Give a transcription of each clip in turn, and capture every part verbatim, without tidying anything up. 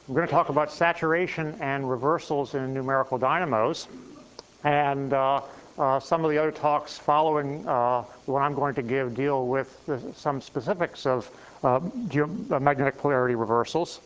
I'm going to talk about saturation and reversals in numerical dynamos. And uh, uh, some of the other talks following uh, what I'm going to give deal with the, some specifics of uh, magnetic polarity reversals.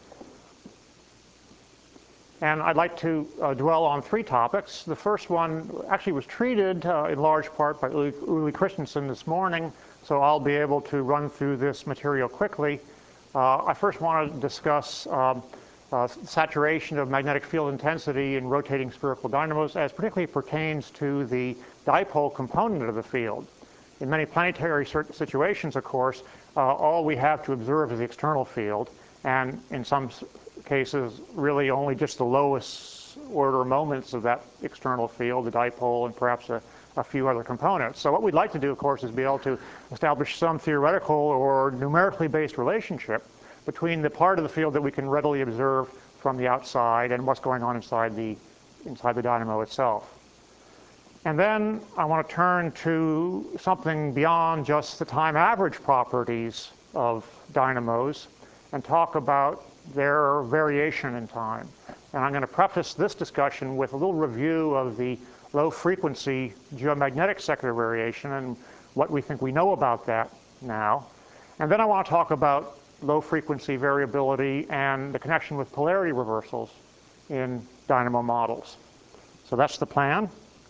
And I'd like to uh, dwell on three topics. The first one actually was treated uh, in large part by Uli, Uli Christensen this morning, so I'll be able to run through this material quickly. Uh, I first want to discuss um, uh, saturation of magnetic field intensity in rotating spherical dynamos as particularly pertains to the dipole component of the field. In many planetary situations, of course, uh, all we have to observe is the external field, and in some cases, really only just the lowest order moments of that external field, the dipole, and perhaps a, a few other components. So what we'd like to do, of course, is be able to establish some theoretical or numerically based relationship between the part of the field that we can readily observe from the outside and what's going on inside the, inside the dynamo itself. And then I want to turn to something beyond just the time average properties of dynamos and talk about their variation in time. And I'm going to preface this discussion with a little review of the low frequency geomagnetic secular variation and what we think we know about that now. And then I want to talk about low frequency variability and the connection with polarity reversals in dynamo models. So that's the plan.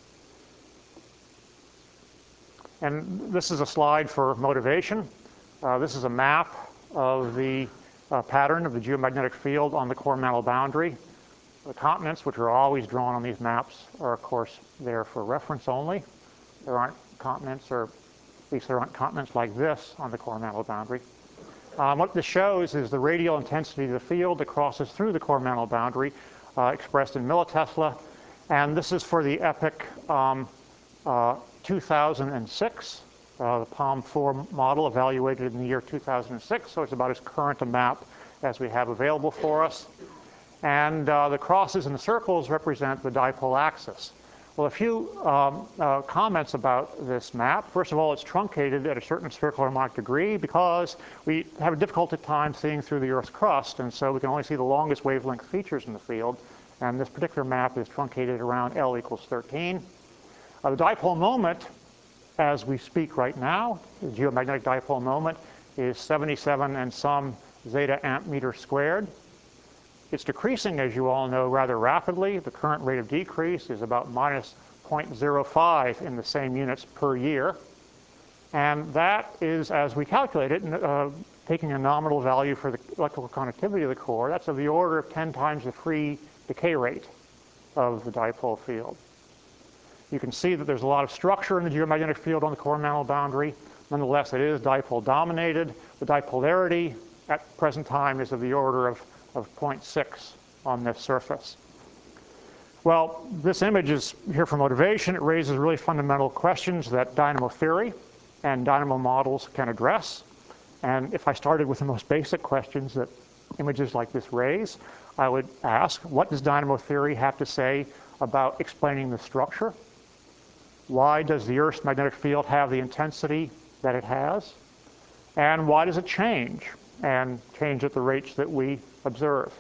And this is a slide for motivation. Uh, this is a map of the uh, pattern of the geomagnetic field on the core mantle boundary. The continents, which are always drawn on these maps, are of course there for reference only. There aren't continents, or at least there aren't continents like this on the core mantle boundary. Um, what this shows is the radial intensity of the field that crosses through the core mantle boundary, uh, expressed in millitesla. And this is for the epoch um, uh, two thousand six, uh, the PALM four model evaluated in the year two thousand six, so it's about as current a map as we have available for us. And uh, the crosses and the circles represent the dipole axis. Well, a few um, uh, comments about this map. First of all, it's truncated at a certain spherical harmonic degree because we have a difficult time seeing through the Earth's crust, and so we can only see the longest wavelength features in the field. And this particular map is truncated around L equals thirteen. Uh, the dipole moment, as we speak right now, the geomagnetic dipole moment, is seventy-seven and some zeta amp meter squared. It's decreasing, as you all know, rather rapidly. The current rate of decrease is about minus zero point zero five in the same units per year. And that is, as we calculate it, uh, taking a nominal value for the electrical conductivity of the core, that's of the order of ten times the free decay rate of the dipole field. You can see that there's a lot of structure in the geomagnetic field on the core mantle boundary. Nonetheless, it is dipole dominated. The dipolarity at present time is of the order of of zero point six on this surface. Well, this image is here for motivation. It raises really fundamental questions that dynamo theory and dynamo models can address. And if I started with the most basic questions that images like this raise, I would ask, what does dynamo theory have to say about explaining the structure? Why does the Earth's magnetic field have the intensity that it has? And why does it change, and change at the rates that we observe?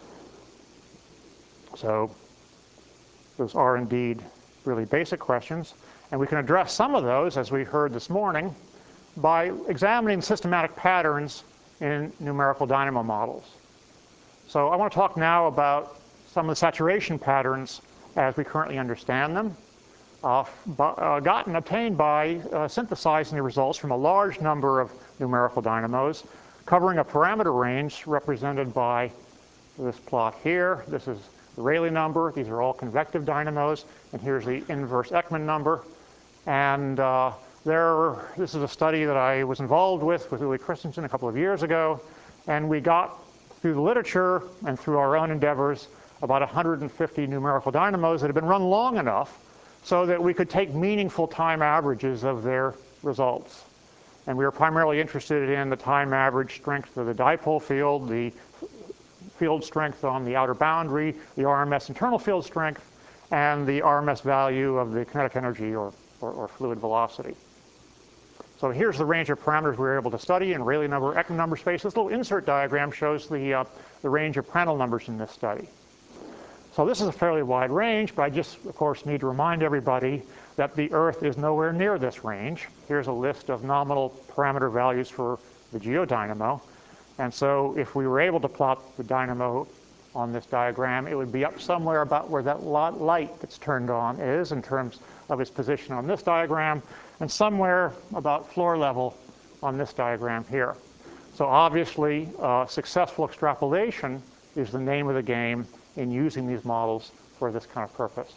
So those are indeed really basic questions, and we can address some of those, as we heard this morning, by examining systematic patterns in numerical dynamo models. So I want to talk now about some of the saturation patterns as we currently understand them, uh, uh, gotten, obtained by uh, synthesizing the results from a large number of numerical dynamos, covering a parameter range represented by this plot here. This is the Rayleigh number. These are all convective dynamos. And here's the inverse Ekman number. And uh, there, this is a study that I was involved with with Uli Christensen a couple of years ago. And we got, through the literature and through our own endeavors, about one hundred fifty numerical dynamos that have been run long enough so that we could take meaningful time averages of their results. And we were primarily interested in the time average strength of the dipole field, the field strength on the outer boundary, the R M S internal field strength, and the R M S value of the kinetic energy or, or, or fluid velocity. So here's the range of parameters we were able to study in Rayleigh number, Ekman number space. This little insert diagram shows the, uh, the range of Prandtl numbers in this study. So this is a fairly wide range, but I just, of course, need to remind everybody that the Earth is nowhere near this range. Here's a list of nominal parameter values for the geodynamo. And so if we were able to plot the dynamo on this diagram, it would be up somewhere about where that light that's turned on is in terms of its position on this diagram, and somewhere about floor level on this diagram here. So obviously, uh, successful extrapolation is the name of the game in using these models for this kind of purpose.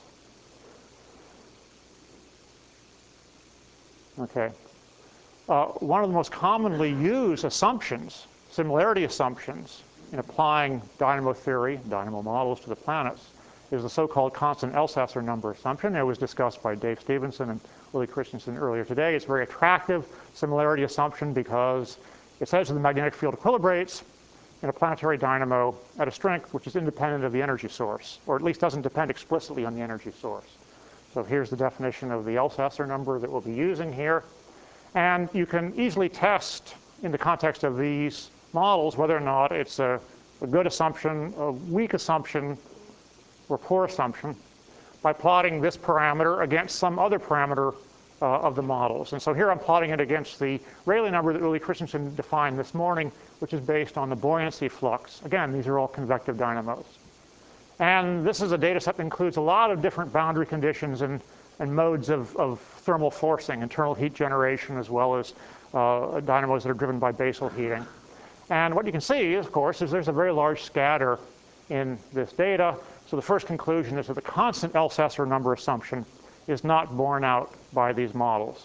Okay. Uh, one of the most commonly used assumptions, similarity assumptions, in applying dynamo theory, dynamo models to the planets, is the so-called constant Elsasser number assumption. It was discussed by Dave Stevenson and Willie Christensen earlier today. It's a very attractive similarity assumption because it says that the magnetic field equilibrates in a planetary dynamo at a strength which is independent of the energy source, or at least doesn't depend explicitly on the energy source. So here's the definition of the Elsasser number that we'll be using here. And you can easily test in the context of these models whether or not it's a, a good assumption, a weak assumption, or poor assumption by plotting this parameter against some other parameter uh, of the models. And so here I'm plotting it against the Rayleigh number that Willie Christensen defined this morning, which is based on the buoyancy flux. Again, these are all convective dynamos. And this is a data set that includes a lot of different boundary conditions and, and modes of, of thermal forcing, internal heat generation, as well as uh, dynamos that are driven by basal heating. And what you can see, of course, is there's a very large scatter in this data. So the first conclusion is that the constant Elsasser number assumption is not borne out by these models.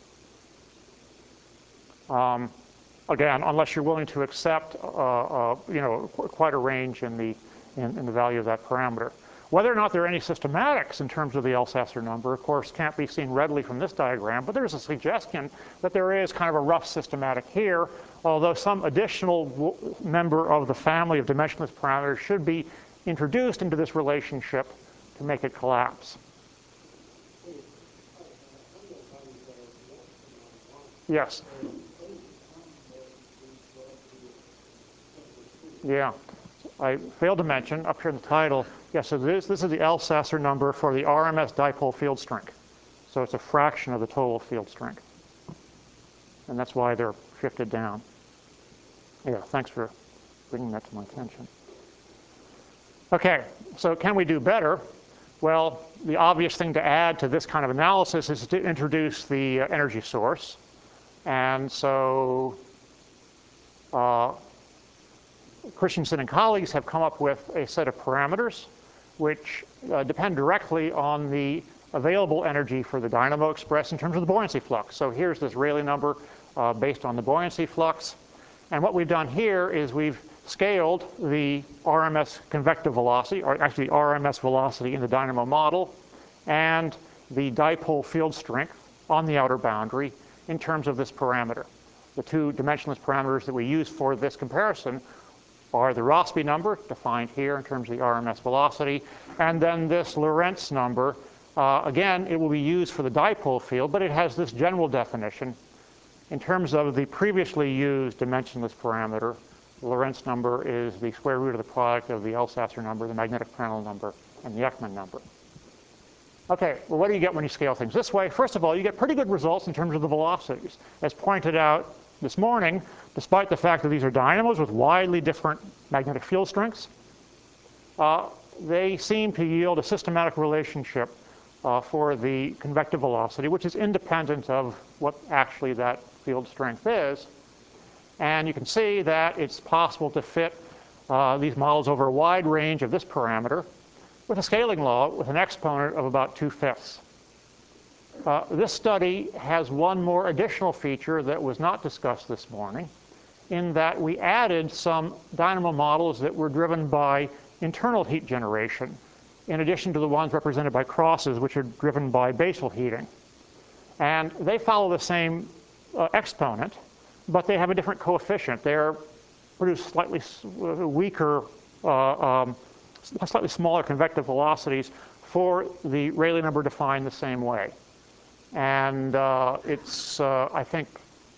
Um, again, unless you're willing to accept, uh, uh, you know, qu quite a range in the in, in the value of that parameter. Whether or not there are any systematics in terms of the Elsasser number, of course, can't be seen readily from this diagram, but there's a suggestion that there is kind of a rough systematic here, although some additional member of the family of dimensionless parameters should be introduced into this relationship to make it collapse. Yes. Yeah. I failed to mention up here in the title, yes, so this, this is the Elsasser number for the R M S dipole field strength. So it's a fraction of the total field strength. And that's why they're shifted down. Yeah, thanks for bringing that to my attention. Okay, so can we do better? Well, the obvious thing to add to this kind of analysis is to introduce the uh, energy source. And so uh, Christensen and colleagues have come up with a set of parameters which uh, depend directly on the available energy for the dynamo expressed in terms of the buoyancy flux. So here's this Rayleigh number uh, based on the buoyancy flux. And what we've done here is we've scaled the R M S convective velocity, or actually the R M S velocity in the dynamo model, and the dipole field strength on the outer boundary in terms of this parameter. The two dimensionless parameters that we use for this comparison are the Rossby number, defined here in terms of the R M S velocity, and then this Lorentz number. Uh, again, it will be used for the dipole field, but it has this general definition. In terms of the previously used dimensionless parameter, the Lorentz number is the square root of the product of the Elsasser number, the magnetic Prandtl number, and the Ekman number. Okay, well, what do you get when you scale things this way? First of all, you get pretty good results in terms of the velocities. As pointed out this morning, despite the fact that these are dynamos with widely different magnetic field strengths, uh, they seem to yield a systematic relationship uh, for the convective velocity, which is independent of what actually that field strength is. And you can see that it's possible to fit uh, these models over a wide range of this parameter with a scaling law with an exponent of about two-fifths. Uh, this study has one more additional feature that was not discussed this morning, in that we added some dynamo models that were driven by internal heat generation, in addition to the ones represented by crosses, which are driven by basal heating. And they follow the same uh, exponent, but they have a different coefficient. They produce slightly weaker, uh, um, slightly smaller convective velocities for the Rayleigh number defined the same way. And uh, it's, uh, I think,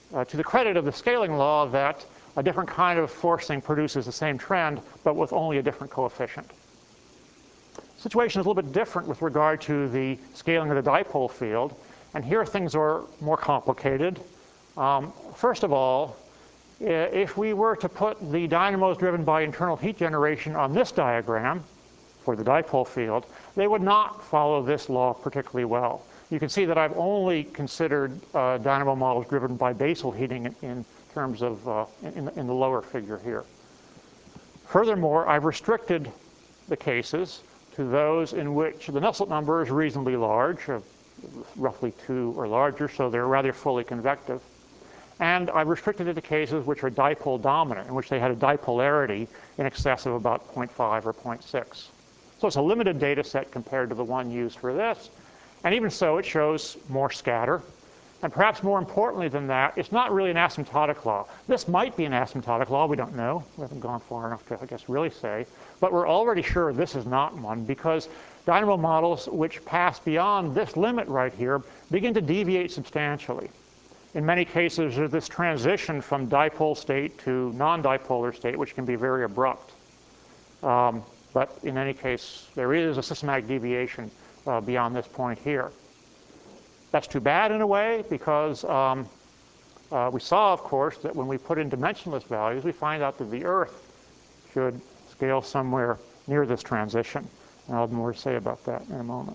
uh, to the credit of the scaling law that a different kind of forcing produces the same trend, but with only a different coefficient. The situation is a little bit different with regard to the scaling of the dipole field, and here things are more complicated. Um, first of all, if we were to put the dynamos driven by internal heat generation on this diagram for the dipole field, they would not follow this law particularly well. You can see that I've only considered uh, dynamo models driven by basal heating in, in terms of uh, in, in the lower figure here. Furthermore, I've restricted the cases to those in which the Nusselt number is reasonably large, uh, roughly two or larger, so they're rather fully convective. And I've restricted it to cases which are dipole dominant, in which they had a dipolarity in excess of about zero point five or zero point six. So it's a limited data set compared to the one used for this. And even so, it shows more scatter. And perhaps more importantly than that, it's not really an asymptotic law. This might be an asymptotic law. We don't know. We haven't gone far enough to, I guess, really say. But we're already sure this is not one, because dynamo models which pass beyond this limit right here begin to deviate substantially. In many cases, there's this transition from dipole state to non-dipolar state, which can be very abrupt. Um, but in any case, there is a systematic deviation uh, beyond this point here. That's too bad in a way, because um, uh, we saw, of course, that when we put in dimensionless values, we find out that the Earth should scale somewhere near this transition. And I'll have more to say about that in a moment.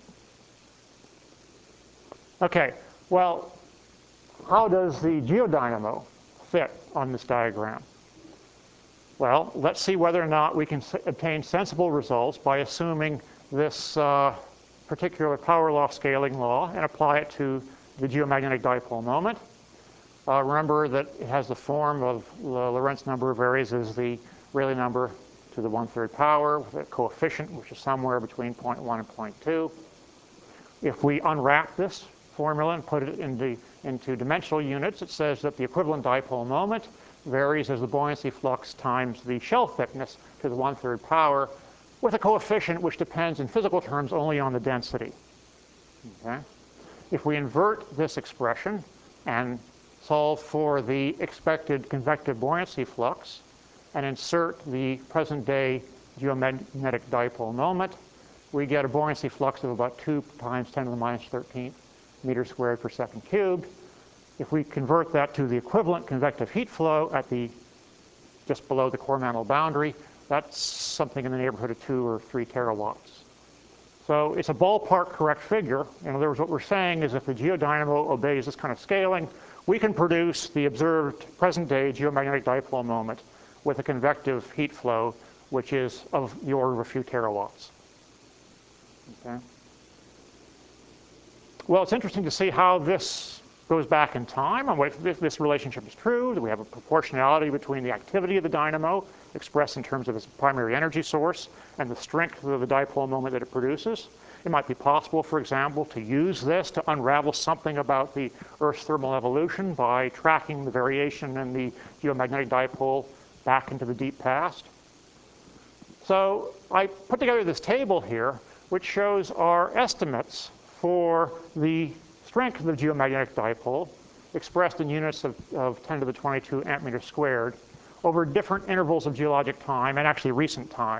Okay, well, how does the geodynamo fit on this diagram? Well, let's see whether or not we can obtain sensible results by assuming this uh, particular power law scaling law and apply it to the geomagnetic dipole moment. Uh, remember that it has the form of the Lorentz number varies as the Rayleigh number to the one-third power with a coefficient which is somewhere between zero point one and zero point two. If we unwrap this formula and put it into, into dimensional units, it says that the equivalent dipole moment varies as the buoyancy flux times the shell thickness to the one-third power, with a coefficient which depends in physical terms only on the density. Okay? If we invert this expression and solve for the expected convective buoyancy flux and insert the present-day geomagnetic dipole moment, we get a buoyancy flux of about two times ten to the minus thirteenth meters squared per second cubed. If we convert that to the equivalent convective heat flow at the just below the core mantle boundary, that's something in the neighborhood of two or three terawatts. So it's a ballpark correct figure. In other words, what we're saying is if the geodynamo obeys this kind of scaling, we can produce the observed present-day geomagnetic dipole moment with a convective heat flow which is of the order of a few terawatts. Okay. Well, it's interesting to see how this goes back in time, and if this relationship is true, that we have a proportionality between the activity of the dynamo, expressed in terms of its primary energy source, and the strength of the dipole moment that it produces. It might be possible, for example, to use this to unravel something about the Earth's thermal evolution by tracking the variation in the geomagnetic dipole back into the deep past. So I put together this table here, which shows our estimates for the strength of the geomagnetic dipole, expressed in units of, of ten to the twenty-two amp meter squared, over different intervals of geologic time and actually recent time.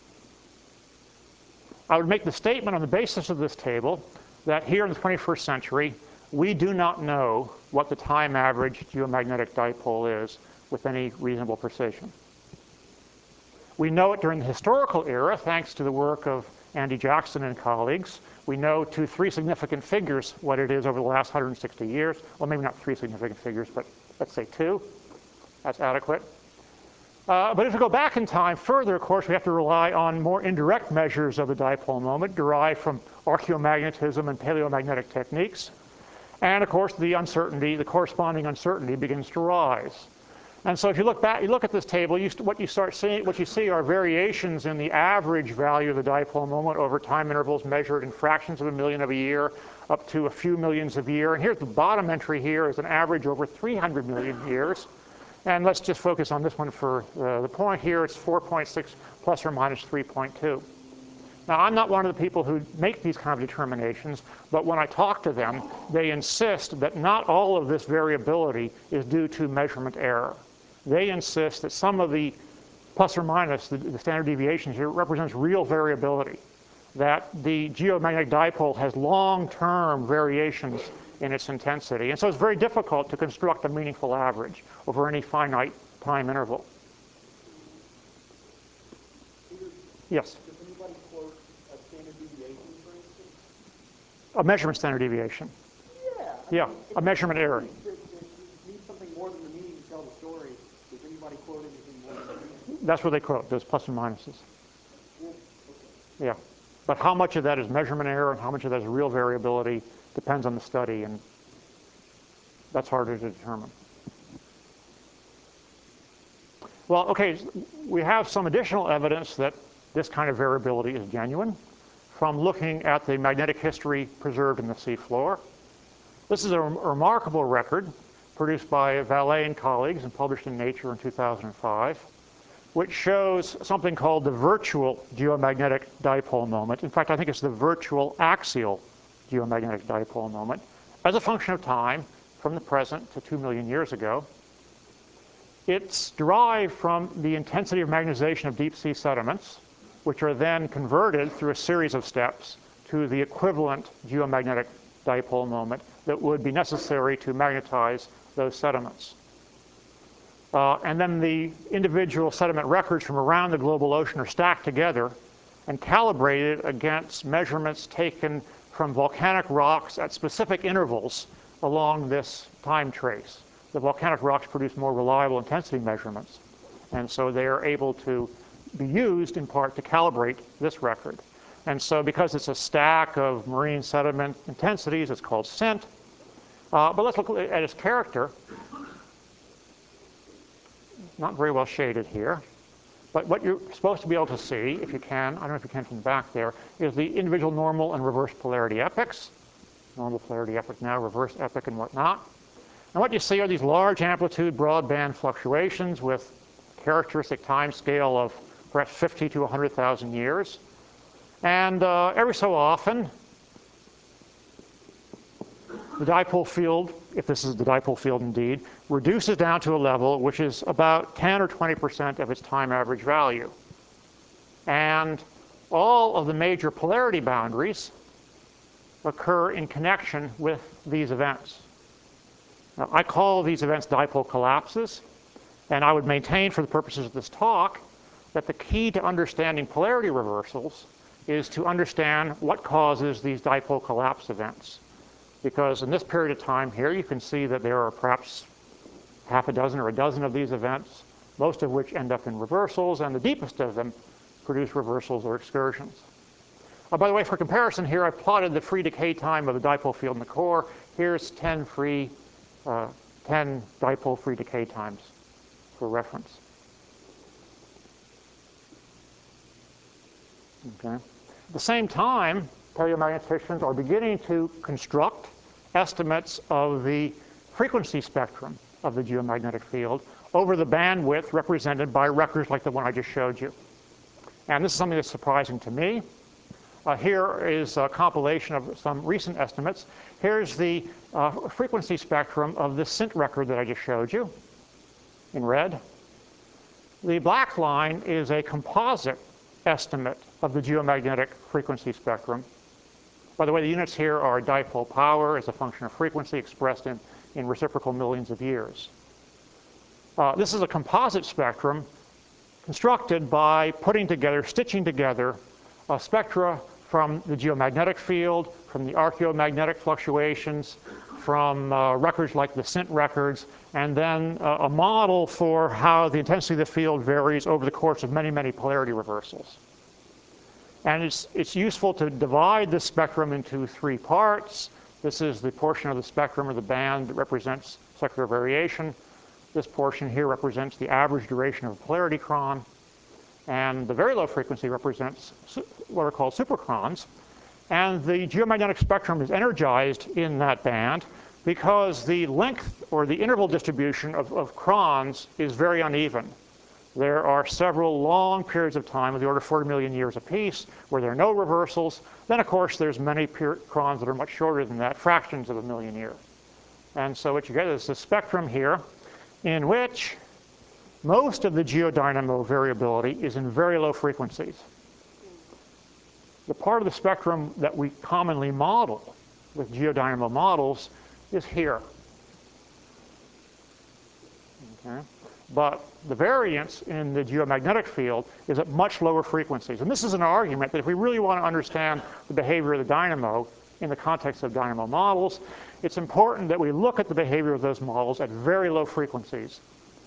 I would make the statement on the basis of this table that here in the twenty-first century, we do not know what the time average geomagnetic dipole is with any reasonable precision. We know it during the historical era, thanks to the work of Andy Jackson and colleagues. We know to three significant figures what it is over the last one hundred sixty years. Well, maybe not three significant figures, but let's say two. That's adequate. Uh, but if we go back in time further, of course, we have to rely on more indirect measures of the dipole moment derived from archaeomagnetism and paleomagnetic techniques. And of course, the uncertainty, the corresponding uncertainty begins to rise. And so if you look back, you look at this table, you what you start seeing, what you see are variations in the average value of the dipole moment over time intervals measured in fractions of a million of a year up to a few millions of a year. And here's the bottom entry here is an average over three hundred million years. And let's just focus on this one for uh, the point here. It's four point six plus or minus three point two. Now, I'm not one of the people who make these kind of determinations, but when I talk to them, they insist that not all of this variability is due to measurement error. They insist that some of the plus or minus, the, the standard deviations here, represents real variability, that the geomagnetic dipole has long-term variations in its intensity. And so it's very difficult to construct a meaningful average over any finite time interval. Yes? Does anybody quote a standard deviation, for instance? A measurement standard deviation. Yeah. I Yeah, mean, a measurement error. It, it, it needs something more than the meaning to tell the story. Does anybody quote anything more than the meaning? That's what they quote, those plus and minuses. Well, okay. Yeah. But how much of that is measurement error and how much of that is real variability depends on the study, and that's harder to determine. Well, okay, we have some additional evidence that this kind of variability is genuine from looking at the magnetic history preserved in the seafloor. This is a remarkable record produced by Vallée and colleagues and published in Nature in two thousand five, which shows something called the virtual geomagnetic dipole moment. In fact, I think it's the virtual axial geomagnetic dipole moment as a function of time from the present to two million years ago. It's derived from the intensity of magnetization of deep sea sediments, which are then converted through a series of steps to the equivalent geomagnetic dipole moment that would be necessary to magnetize those sediments. Uh, and then the individual sediment records from around the global ocean are stacked together and calibrated against measurements taken from volcanic rocks at specific intervals along this time trace. The volcanic rocks produce more reliable intensity measurements, and so they are able to be used in part to calibrate this record. And so because it's a stack of marine sediment intensities, it's called S I N T. Uh, but let's look at its character. Not very well shaded here. But what you're supposed to be able to see, if you can, I don't know if you can from the back there, is the individual normal and reverse polarity epochs. Normal polarity epoch now, reverse epoch and whatnot. And what you see are these large amplitude broadband fluctuations with characteristic time scale of perhaps fifty to one hundred thousand years. And uh, every so often, the dipole field, if this is the dipole field indeed, reduces down to a level which is about ten or twenty percent of its time average value. And all of the major polarity boundaries occur in connection with these events. Now, I call these events dipole collapses, and I would maintain for the purposes of this talk that the key to understanding polarity reversals is to understand what causes these dipole collapse events. Because in this period of time here, you can see that there are perhaps half a dozen or a dozen of these events, most of which end up in reversals, and the deepest of them produce reversals or excursions. Uh, by the way, for comparison here, I plotted the free decay time of the dipole field in the core. Here's ten free, uh, ten dipole free decay times for reference. Okay. At the same time, paleomagneticians are beginning to construct estimates of the frequency spectrum of the geomagnetic field over the bandwidth represented by records like the one I just showed you. And this is something that's surprising to me. Uh, here is a compilation of some recent estimates. Here's the uh, frequency spectrum of the S I N T record that I just showed you in red. The black line is a composite estimate of the geomagnetic frequency spectrum. By the way, the units here are dipole power as a function of frequency expressed in, in reciprocal millions of years. Uh, this is a composite spectrum constructed by putting together, stitching together, a spectra from the geomagnetic field, from the archaeomagnetic fluctuations, from uh, records like the S I N T records, and then uh, a model for how the intensity of the field varies over the course of many, many polarity reversals. And it's, it's useful to divide the spectrum into three parts. This is the portion of the spectrum or the band that represents secular variation. This portion here represents the average duration of a polarity chron. And the very low frequency represents what are called superchrons. And the geomagnetic spectrum is energized in that band because the length or the interval distribution of, of crons is very uneven. there are several long periods of time of the order of forty million years apiece where there are no reversals. Then, of course, there's many chronologies that are much shorter than that, fractions of a million years. And so what you get is a spectrum here in which most of the geodynamo variability is in very low frequencies. The part of the spectrum that we commonly model with geodynamo models is here. Okay? But the variance in the geomagnetic field is at much lower frequencies. And this is an argument that if we really want to understand the behavior of the dynamo in the context of dynamo models, it's important that we look at the behavior of those models at very low frequencies.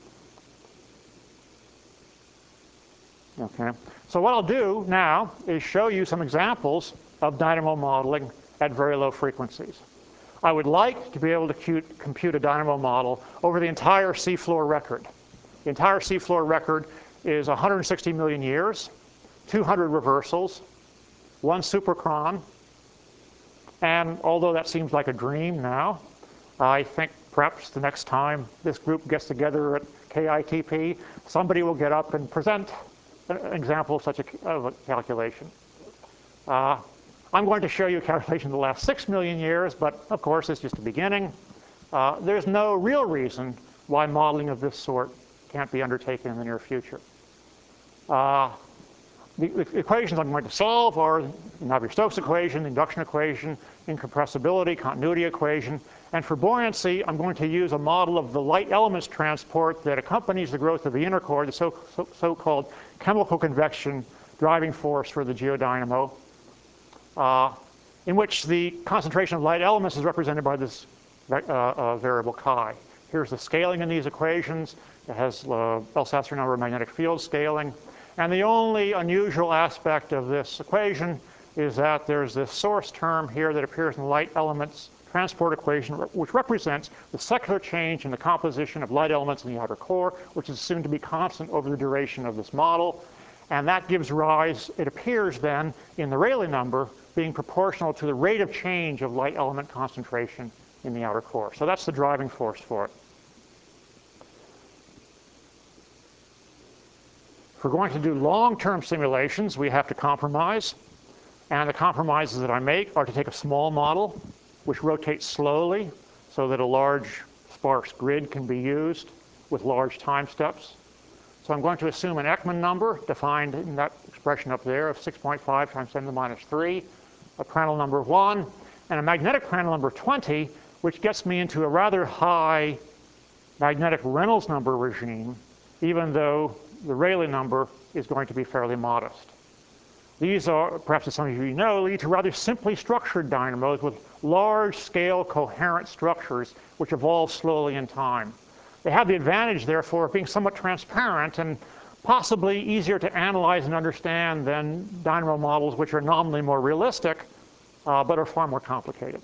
Okay. So what I'll do now is show you some examples of dynamo modeling at very low frequencies. I would like to be able to compute a dynamo model over the entire seafloor record. The entire seafloor record is one hundred sixty million years, two hundred reversals, one superchron, and although that seems like a dream now, I think perhaps the next time this group gets together at K I T P, somebody will get up and present an example of such a, of a calculation. Uh, I'm going to show you a calculation of the last six million years, but of course it's just the beginning. Uh, there's no real reason why modeling of this sort can't be undertaken in the near future. Uh, the, the equations I'm going to solve are the Navier-Stokes equation, the induction equation, incompressibility, continuity equation, and for buoyancy, I'm going to use a model of the light elements transport that accompanies the growth of the inner core, the so, so, so-called chemical convection driving force for the geodynamo, uh, in which the concentration of light elements is represented by this uh, uh, variable chi. Here's the scaling in these equations. It has uh, Bell-Satzer number of magnetic field scaling. And the only unusual aspect of this equation is that there's this source term here that appears in the light elements transport equation, which represents the secular change in the composition of light elements in the outer core, which is assumed to be constant over the duration of this model. And that gives rise, it appears then, in the Rayleigh number being proportional to the rate of change of light element concentration in the outer core. So that's the driving force for it. If we're going to do long-term simulations, we have to compromise. And the compromises that I make are to take a small model, which rotates slowly so that a large sparse grid can be used with large time steps. So I'm going to assume an Ekman number defined in that expression up there of six point five times ten to the minus three, a Prandtl number of one, and a magnetic Prandtl number of twenty, which gets me into a rather high magnetic Reynolds number regime, even though the Rayleigh number is going to be fairly modest. These are, perhaps as some of you know, lead to rather simply structured dynamos with large-scale coherent structures which evolve slowly in time. They have the advantage, therefore, of being somewhat transparent and possibly easier to analyze and understand than dynamo models which are nominally more realistic, uh, but are far more complicated.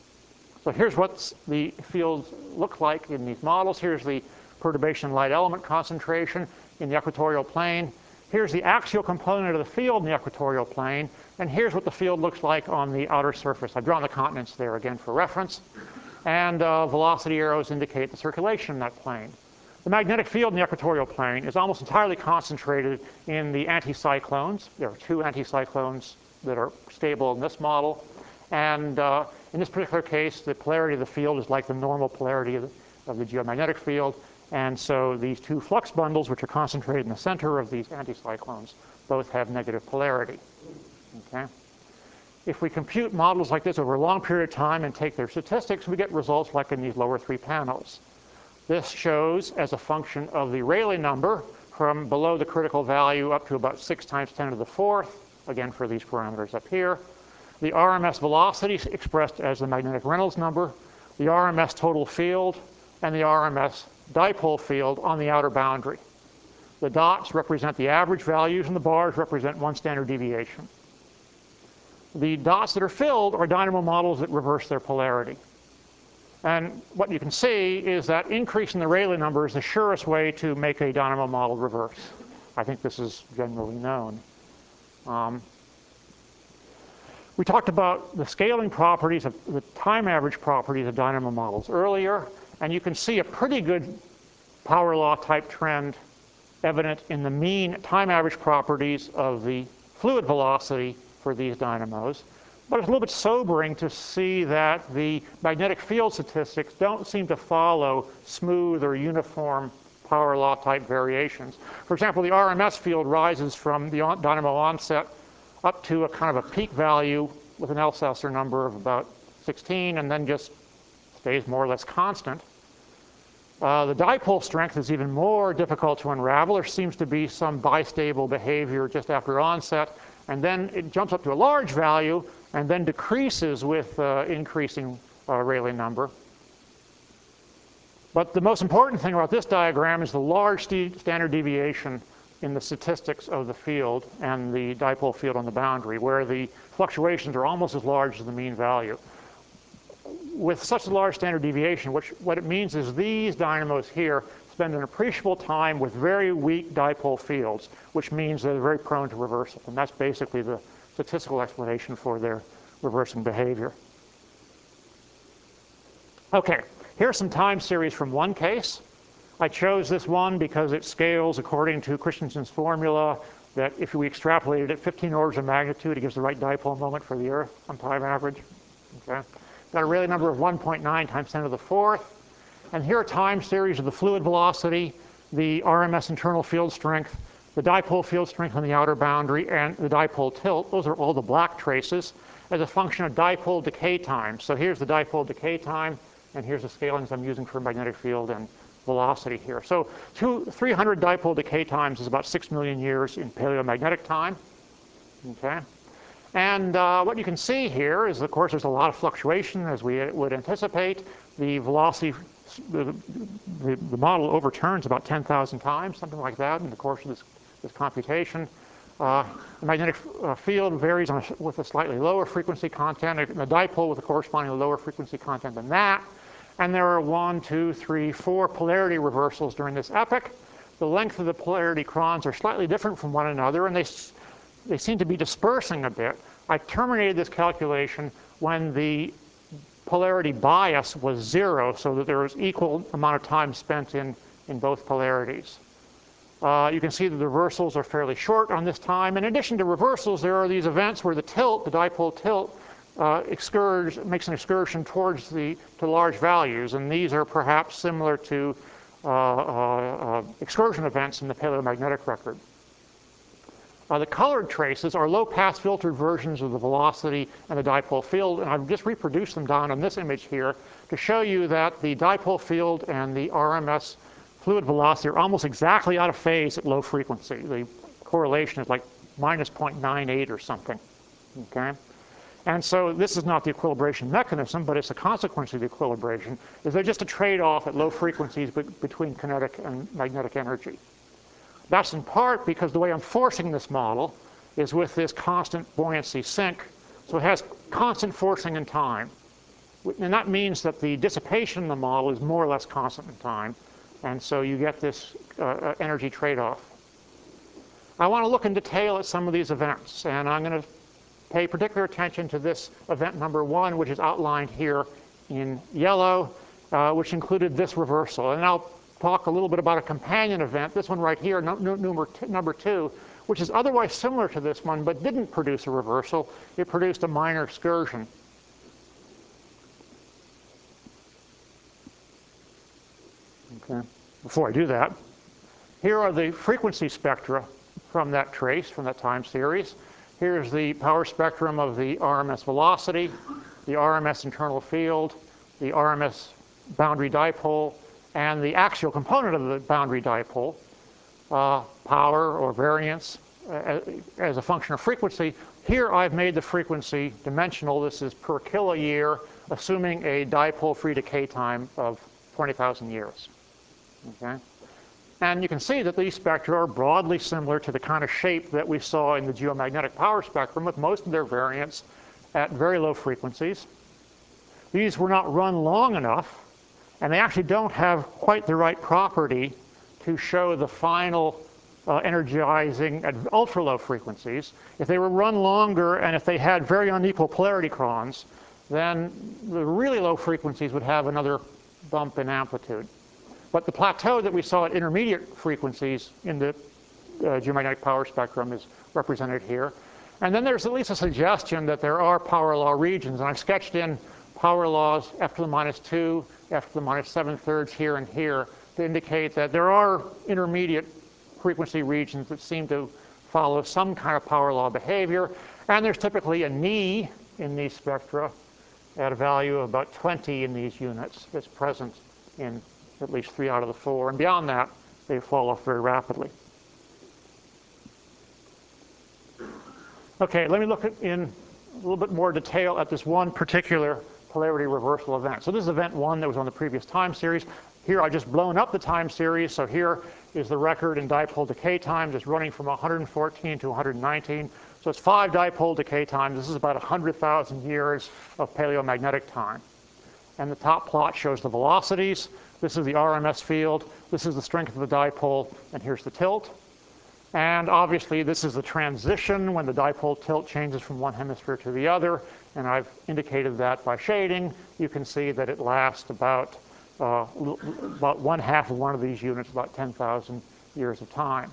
So here's what the fields look like in these models. Here's the perturbation light element concentration in the equatorial plane. Here's the axial component of the field in the equatorial plane, and here's what the field looks like on the outer surface. I've drawn the continents there again for reference, and uh, velocity arrows indicate the circulation in that plane. The magnetic field in the equatorial plane is almost entirely concentrated in the anticyclones. There are two anticyclones that are stable in this model, and uh, in this particular case, the polarity of the field is like the normal polarity of the, of the geomagnetic field. And so these two flux bundles, which are concentrated in the center of these anticyclones, both have negative polarity. Okay? If we compute models like this over a long period of time and take their statistics, we get results like in these lower three panels. This shows, as a function of the Rayleigh number, from below the critical value up to about six times ten to the fourth, again for these parameters up here, the R M S velocity expressed as the magnetic Reynolds number, the R M S total field, and the R M S dipole field on the outer boundary. The dots represent the average values, and the bars represent one standard deviation. The dots that are filled are dynamo models that reverse their polarity. And what you can see is that increase in the Rayleigh number is the surest way to make a dynamo model reverse. I think this is generally known. Um, we talked about the scaling properties of the time average properties of dynamo models earlier. And you can see a pretty good power law type trend evident in the mean time average properties of the fluid velocity for these dynamos. But it's a little bit sobering to see that the magnetic field statistics don't seem to follow smooth or uniform power law type variations. For example, the R M S field rises from the dynamo onset up to a kind of a peak value with an Althusser number of about sixteen, and then just stays more or less constant. Uh, the dipole strength is even more difficult to unravel. There seems to be some bistable behavior just after onset, and then it jumps up to a large value and then decreases with uh, increasing uh, Rayleigh number. But the most important thing about this diagram is the large st standard deviation in the statistics of the field and the dipole field on the boundary, where the fluctuations are almost as large as the mean value. With such a large standard deviation, which what it means is these dynamos here spend an appreciable time with very weak dipole fields, which means they're very prone to reversal. And that's basically the statistical explanation for their reversing behavior. Okay, here's some time series from one case. I chose this one because it scales according to Christensen's formula that if we extrapolated it fifteen orders of magnitude, it gives the right dipole moment for the Earth on time average. Okay. Got a Rayleigh number of one point nine times ten to the fourth. And here are time series of the fluid velocity, the R M S internal field strength, the dipole field strength on the outer boundary, and the dipole tilt. Those are all the black traces as a function of dipole decay time. So here's the dipole decay time, and here's the scalings I'm using for magnetic field and velocity here. So two, three hundred dipole decay times is about six million years in paleomagnetic time. Okay. And uh, what you can see here is, of course, there's a lot of fluctuation, as we would anticipate. The velocity, the, the, the model overturns about ten thousand times, something like that, in the course of this, this computation. Uh, the magnetic uh, field varies on a, with a slightly lower frequency content, and the dipole with a corresponding lower frequency content than that. And there are one, two, three, four polarity reversals during this epoch. The length of the polarity crons are slightly different from one another, and they They seem to be dispersing a bit. I terminated this calculation when the polarity bias was zero, so that there was equal amount of time spent in, in both polarities. Uh, you can see that the reversals are fairly short on this time. In addition to reversals, there are these events where the tilt, the dipole tilt, uh, excurge, makes an excursion towards the to large values, and these are perhaps similar to uh, uh, uh, excursion events in the paleomagnetic record. Uh, the colored traces are low-pass filtered versions of the velocity and the dipole field, and I've just reproduced them down on this image here to show you that the dipole field and the R M S fluid velocity are almost exactly out of phase at low frequency. The correlation is like minus zero point nine eight or something. Okay? And so this is not the equilibration mechanism, but it's a consequence of the equilibration. Is there just a trade-off at low frequencies be between kinetic and magnetic energy? That's in part because the way I'm forcing this model is with this constant buoyancy sink. So it has constant forcing in time. And that means that the dissipation in the model is more or less constant in time. And so you get this uh, energy trade-off. I want to look in detail at some of these events. And I'm going to pay particular attention to this event number one, which is outlined here in yellow, uh, which included this reversal. And I'll talk a little bit about a companion event, this one right here, no, no, number, number two, which is otherwise similar to this one, but didn't produce a reversal. It produced a minor excursion. Okay. Before I do that, here are the frequency spectra from that trace, from that time series. Here's the power spectrum of the R M S velocity, the R M S internal field, the R M S boundary dipole, and the axial component of the boundary dipole, uh, power or variance uh, as a function of frequency. Here I've made the frequency dimensional. This is per kiloyear, assuming a dipole free decay time of twenty thousand years. Okay? And you can see that these spectra are broadly similar to the kind of shape that we saw in the geomagnetic power spectrum, with most of their variance at very low frequencies. These were not run long enough, and they actually don't have quite the right property to show the final uh, energizing at ultra low frequencies. If they were run longer and if they had very unequal polarity crons, then the really low frequencies would have another bump in amplitude. But the plateau that we saw at intermediate frequencies in the uh, geomagnetic power spectrum is represented here. And then there's at least a suggestion that there are power law regions, and I've sketched in power laws f to the minus two, f to the minus seven thirds here and here to indicate that there are intermediate frequency regions that seem to follow some kind of power law behavior. And there's typically a knee in these spectra at a value of about twenty in these units that's present in at least three out of the four. And beyond that, they fall off very rapidly. Okay, let me look at in a little bit more detail at this one particular polarity reversal event. So this is event one that was on the previous time series. Here I've just blown up the time series. So here is the record in dipole decay time, just running from one hundred fourteen to one hundred nineteen. So it's five dipole decay times. This is about one hundred thousand years of paleomagnetic time. And the top plot shows the velocities. This is the R M S field. This is the strength of the dipole. And here's the tilt. And obviously, this is the transition when the dipole tilt changes from one hemisphere to the other. And I've indicated that by shading. You can see that it lasts about, uh, about one half of one of these units, about ten thousand years of time.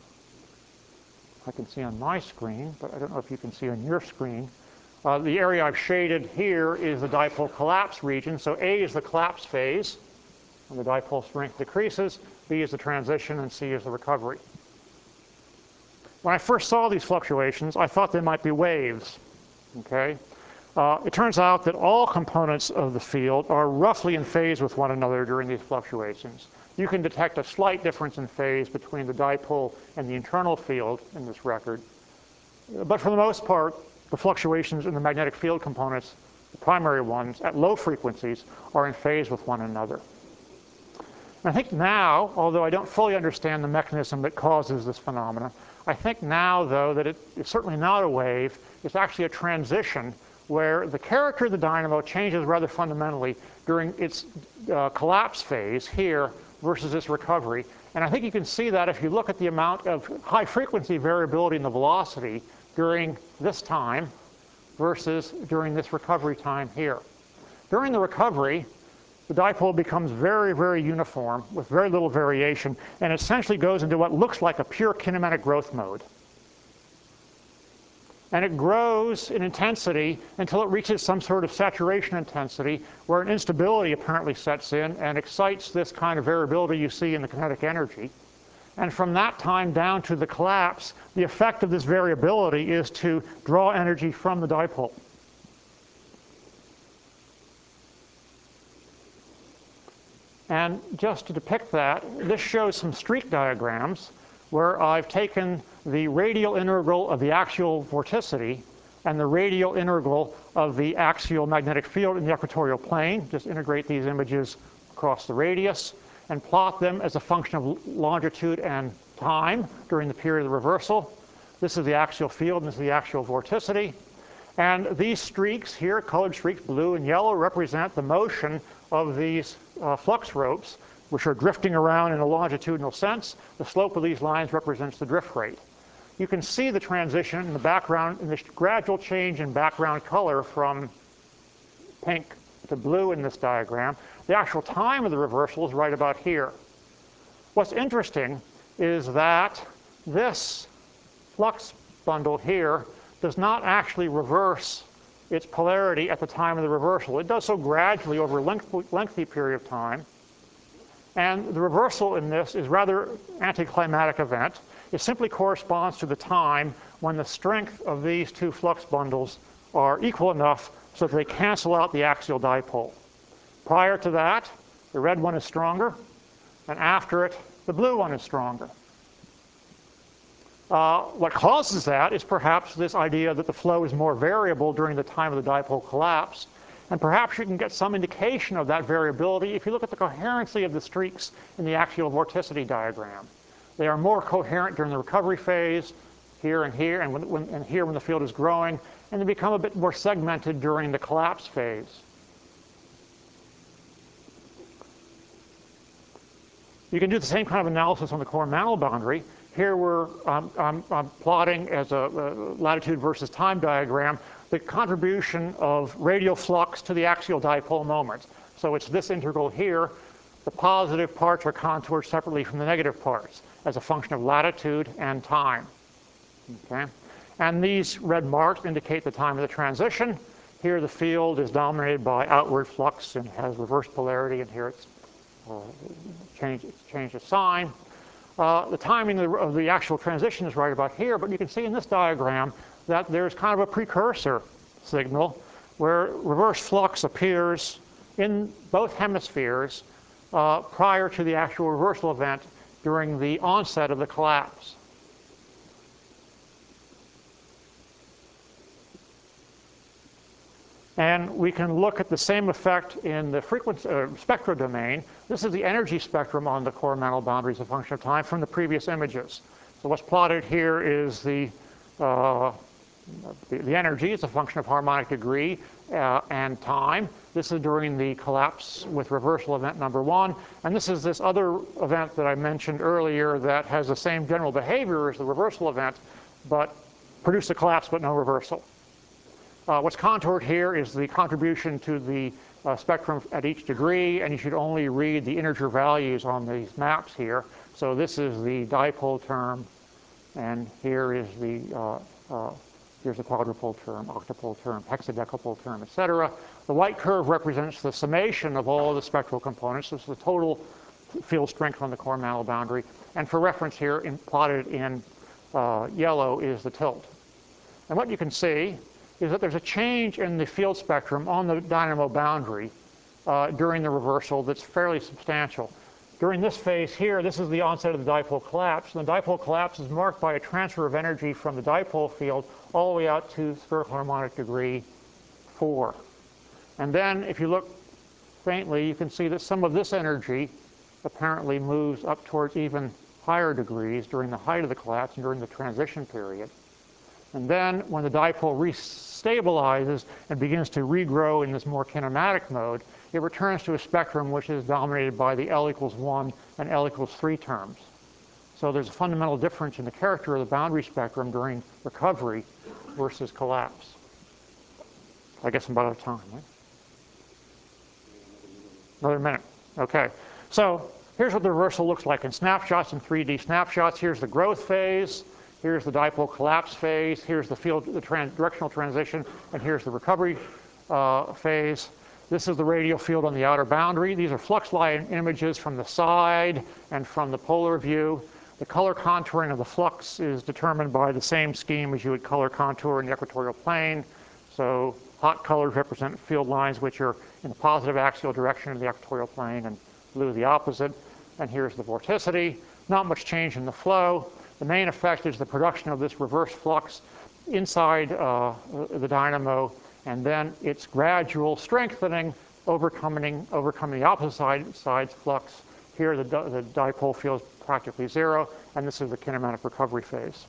I can see on my screen, but I don't know if you can see on your screen. Uh, the area I've shaded here is the dipole collapse region. So A is the collapse phase, when the dipole strength decreases. B is the transition, and C is the recovery. When I first saw these fluctuations, I thought they might be waves. Okay? Uh, it turns out that all components of the field are roughly in phase with one another during these fluctuations. You can detect a slight difference in phase between the dipole and the internal field in this record. But for the most part, the fluctuations in the magnetic field components, the primary ones, at low frequencies, are in phase with one another. And I think now, although I don't fully understand the mechanism that causes this phenomenon, I think now, though, that it, it's certainly not a wave. It's actually a transition where the character of the dynamo changes rather fundamentally during its uh, collapse phase here versus its recovery. And I think you can see that if you look at the amount of high-frequency variability in the velocity during this time versus during this recovery time here. During the recovery, the dipole becomes very, very uniform with very little variation and essentially goes into what looks like a pure kinematic growth mode. And it grows in intensity until it reaches some sort of saturation intensity where an instability apparently sets in and excites this kind of variability you see in the kinetic energy. And from that time down to the collapse, the effect of this variability is to draw energy from the dipole. And just to depict that, this shows some streak diagrams where I've taken the radial integral of the axial vorticity and the radial integral of the axial magnetic field in the equatorial plane. Just integrate these images across the radius and plot them as a function of longitude and time during the period of the reversal. This is the axial field, and this is the axial vorticity. And these streaks here, colored streaks, blue and yellow, represent the motion of these uh, flux ropes, which are drifting around in a longitudinal sense. The slope of these lines represents the drift rate. You can see the transition in the background, in this gradual change in background color from pink to blue in this diagram. The actual time of the reversal is right about here. What's interesting is that this flux bundle here does not actually reverse its polarity at the time of the reversal. It does so gradually over a lengthy, lengthy period of time. And the reversal in this is rather anticlimactic event. It simply corresponds to the time when the strength of these two flux bundles are equal enough so that they cancel out the axial dipole. Prior to that, the red one is stronger, and after it, the blue one is stronger. Uh, what causes that is perhaps this idea that the flow is more variable during the time of the dipole collapse. And perhaps you can get some indication of that variability if you look at the coherency of the streaks in the axial vorticity diagram. They are more coherent during the recovery phase, here and here, and, when, when, and here when the field is growing, and they become a bit more segmented during the collapse phase. You can do the same kind of analysis on the core mantle boundary. Here we're um, um, um, plotting as a, a latitude versus time diagram the contribution of radial flux to the axial dipole moment. So it's this integral here the positive parts are contoured separately from the negative parts as a function of latitude and time. Okay? And these red marks indicate the time of the transition. Here the field is dominated by outward flux and has reverse polarity, and here it's uh, changed, it's changed its sign. Uh, the timing of the, of the actual transition is right about here, but you can see in this diagram that there's kind of a precursor signal where reverse flux appears in both hemispheres uh, prior to the actual reversal event during the onset of the collapse. And we can look at the same effect in the frequency uh, spectral domain. This is the energy spectrum on the core mantle boundary as a function of time from the previous images. So what's plotted here is the, uh, the, the energy. It's a function of harmonic degree uh, and time. This is during the collapse with reversal event number one. And this is this other event that I mentioned earlier that has the same general behavior as the reversal event, but produced a collapse but no reversal. Uh, what's contoured here is the contribution to the uh, spectrum at each degree, and you should only read the integer values on these maps here. So this is the dipole term, and here is the uh, uh, here's the quadrupole term, octupole term, hexadecapole term, et cetera. The white curve represents the summation of all of the spectral components. This is the total field strength on the core mantle boundary. And for reference here, in, plotted in uh, yellow is the tilt. And what you can see is that there's a change in the field spectrum on the dynamo boundary uh, during the reversal that's fairly substantial. During this phase here, this is the onset of the dipole collapse. And the dipole collapse is marked by a transfer of energy from the dipole field all the way out to spherical harmonic degree four. And then if you look faintly, you can see that some of this energy apparently moves up towards even higher degrees during the height of the collapse and during the transition period. And then when the dipole restabilizes and begins to regrow in this more kinematic mode, it returns to a spectrum which is dominated by the L equals one and L equals three terms. So there's a fundamental difference in the character of the boundary spectrum during recovery versus collapse. I guess I'm out of time, right? Another minute. Okay. So here's what the reversal looks like in snapshots, in three D snapshots. Here's the growth phase. Here's the dipole collapse phase. Here's the field, the trans directional transition, and here's the recovery uh, phase. This is the radial field on the outer boundary. These are flux line images from the side and from the polar view. The color contouring of the flux is determined by the same scheme as you would color contour in the equatorial plane. So hot colors represent field lines which are in the positive axial direction of the equatorial plane, and blue the opposite. And here's the vorticity. Not much change in the flow. The main effect is the production of this reverse flux inside uh, the dynamo, and then its gradual strengthening, overcoming, overcoming the opposite side, side's flux. Here the, the dipole field is practically zero, and this is the kinematic recovery phase.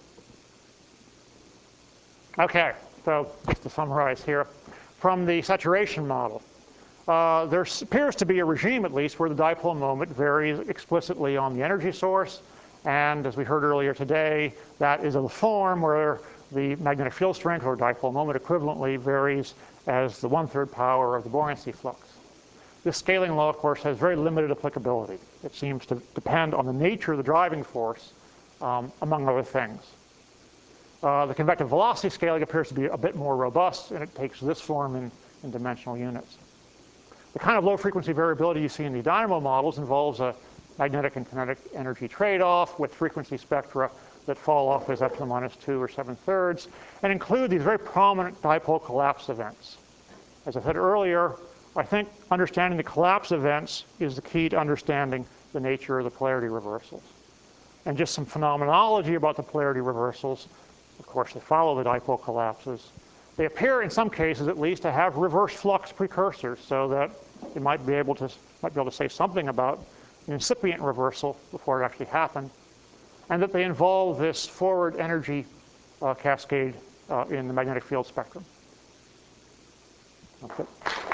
Okay, so just to summarize here, from the saturation model, uh, there appears to be a regime, at least, where the dipole moment varies explicitly on the energy source. And as we heard earlier today, that is a form where the magnetic field strength, or dipole moment equivalently, varies as the one-third power of the buoyancy flux. This scaling law, of course, has very limited applicability. It seems to depend on the nature of the driving force, um, among other things. Uh, the convective velocity scaling appears to be a bit more robust, and it takes this form in, in dimensional units. The kind of low-frequency variability you see in the dynamo models involves a magnetic and kinetic energy trade-off with frequency spectra that fall off as epsilon minus two or seven thirds, and include these very prominent dipole collapse events. As I said earlier, I think understanding the collapse events is the key to understanding the nature of the polarity reversals. And just some phenomenology about the polarity reversals. Of course, they follow the dipole collapses. They appear, in some cases at least, to have reverse flux precursors, so that you might be able to might be able to say something about an incipient reversal before it actually happened, and that they involve this forward energy uh, cascade uh, in the magnetic field spectrum. Okay.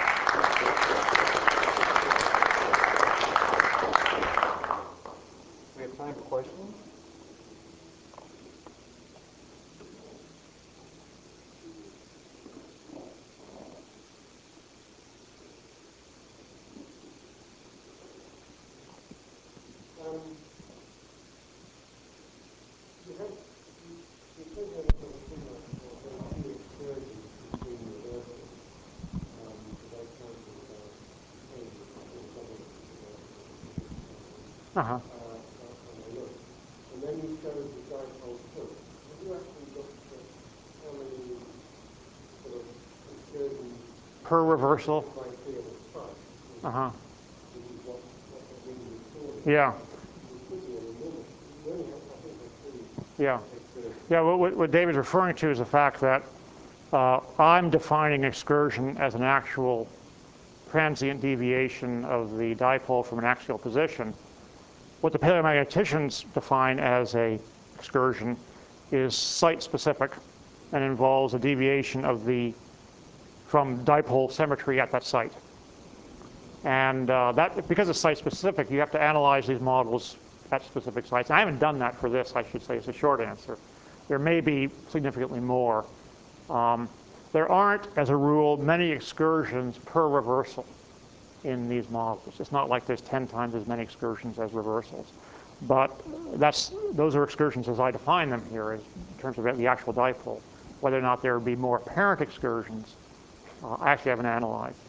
We have time for questions. Uh-huh. uh, on my notes. And then you showed the dipole tilt. Have you actually looked at how many sort of excursions Per reversal? might feel at time? Uh-huh. Which is what, what the reading is recording. Yeah. It should be an minute. You only have, I think, like three Yeah. excursions. Yeah, what, what David's referring to is the fact that uh, I'm defining excursion as an actual transient deviation of the dipole from an axial position. What the paleomagneticians define as a excursion is site-specific and involves a deviation of the from dipole symmetry at that site. And uh, that because it's site-specific, you have to analyze these models at specific sites. I haven't done that for this, I should say, is the short answer. There may be significantly more. Um, there aren't, as a rule, many excursions per reversal in these models. It's not like there's ten times as many excursions as reversals. But that's, those are excursions as I define them here, as, in terms of the actual dipole. Whether or not there would be more apparent excursions, uh, I actually haven't analyzed.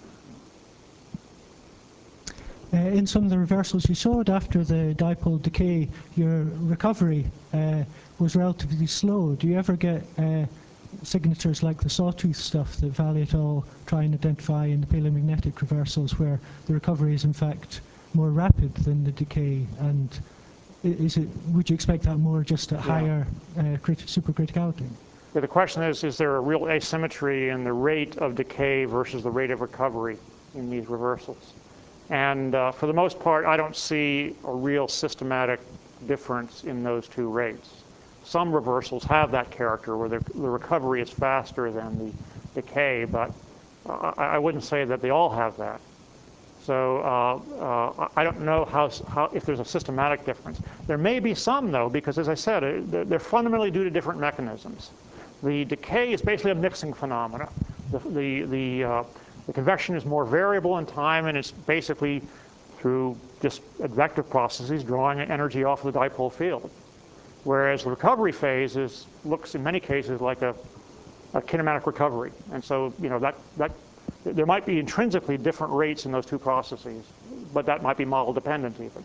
Uh, in some of the reversals you showed after the dipole decay, your recovery uh, was relatively slow. Do you ever get uh, signatures like the sawtooth stuff that Valley et al. Try and identify in the paleomagnetic reversals, where the recovery is in fact more rapid than the decay? And is it, would you expect that more just at Yeah. higher uh, crit supercriticality? Yeah, the question is, is there a real asymmetry in the rate of decay versus the rate of recovery in these reversals? And uh, for the most part, I don't see a real systematic difference in those two rates. Some reversals have that character where the, the recovery is faster than the decay, but uh, I wouldn't say that they all have that. So uh, uh, I don't know how, how, if there's a systematic difference. There may be some, though, because as I said, it, they're fundamentally due to different mechanisms. The decay is basically a mixing phenomena. The, the, the, uh, the convection is more variable in time, and it's basically through just advective processes drawing energy off of the dipole field. Whereas the recovery phase is, looks in many cases like a, a kinematic recovery. And so, you know, that, that, there might be intrinsically different rates in those two processes, but that might be model dependent even.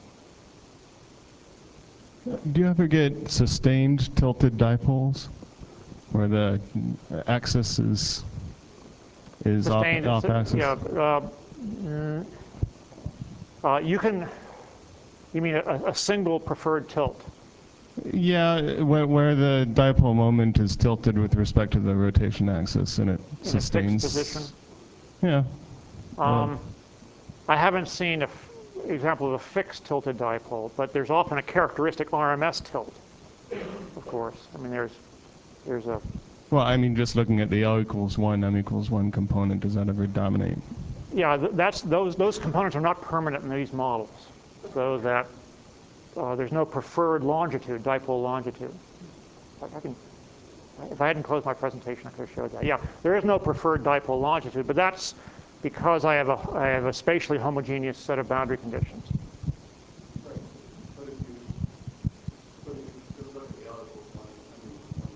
Do you ever get sustained tilted dipoles where the axis is is Sustained, off, off axis? Yeah, uh, mm, uh, you can, you mean a, a single preferred tilt? Yeah, where, where the dipole moment is tilted with respect to the rotation axis, and it In a sustains. fixed position? Yeah. Um, I haven't seen an example of a fixed tilted dipole, but there's often a characteristic R M S tilt, of course. I mean, there's, there's a... Well, I mean, just looking at the L equals one, M equals one component, does that ever dominate? Yeah, that's, those, those components are not permanent in these models, so that uh, there's no preferred longitude, dipole longitude. I can, if I hadn't closed my presentation, I could have showed that. Yeah, there is no preferred dipole longitude, but that's because I have a, I have a spatially homogeneous set of boundary conditions. Right. But if you, but if you still look at the article one, I mean, one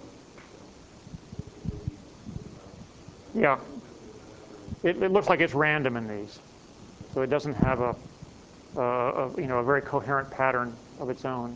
component, Yeah, it, it looks like it's random in these, so it doesn't have a, a, a you know a very coherent pattern of its own.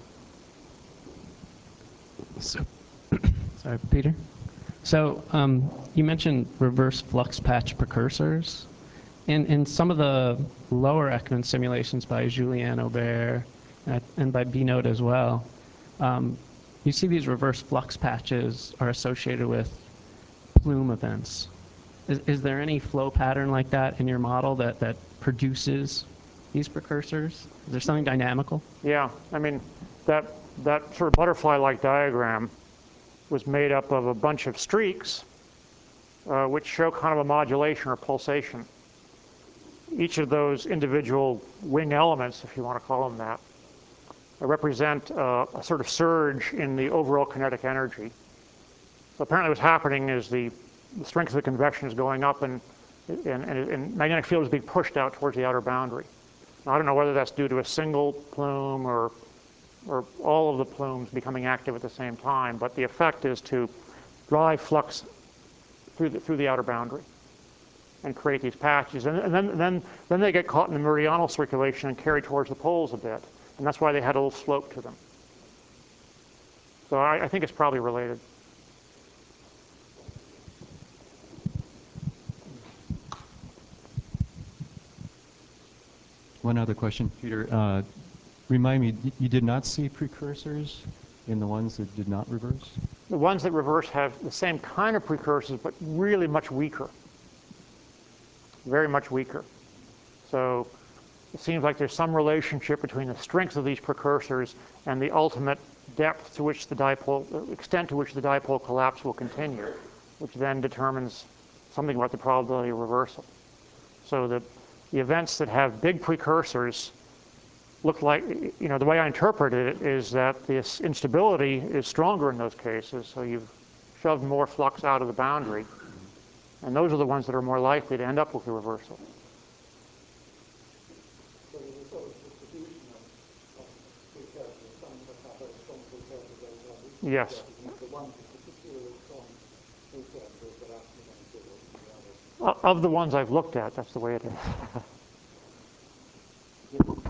So, sorry, Peter. So um, you mentioned reverse flux patch precursors. In, in some of the lower Ekman simulations by Julien Aubert uh, and by B-Note as well, um, you see these reverse flux patches are associated with plume events. Is, is there any flow pattern like that in your model that, that produces these precursors? Is there something dynamical? Yeah, I mean, that, that sort of butterfly-like diagram was made up of a bunch of streaks uh, which show kind of a modulation or pulsation. Each of those individual wing elements, if you want to call them that, represent uh, a sort of surge in the overall kinetic energy. So apparently what's happening is the, the strength of the convection is going up and, and, and, and magnetic field is being pushed out towards the outer boundary. Now, I don't know whether that's due to a single plume or, or all of the plumes becoming active at the same time, but the effect is to drive flux through the, through the outer boundary. and create these patches. And, and then, then, then they get caught in the meridional circulation and carried towards the poles a bit. And that's why they had a little slope to them. So I, I think it's probably related. One other question, Peter. Uh, remind me, you did not see precursors in the ones that did not reverse? The ones that reverse have the same kind of precursors, but really much weaker. Very much weaker. So it seems like there's some relationship between the strength of these precursors and the ultimate depth to which the dipole, extent to which the dipole collapse will continue, which then determines something about the probability of reversal. So the, the events that have big precursors look like, you know, the way I interpret it is that this instability is stronger in those cases, so you've shoved more flux out of the boundary, and those are the ones that are more likely to end up with a reversal. So there's a sort of distribution of, of precursors. Some that have very strong precursors, those that have weak Yes. precursors. The ones with particularly strong precursors that actually don't do it, and the others. Of the ones I've looked at, that's the way it is.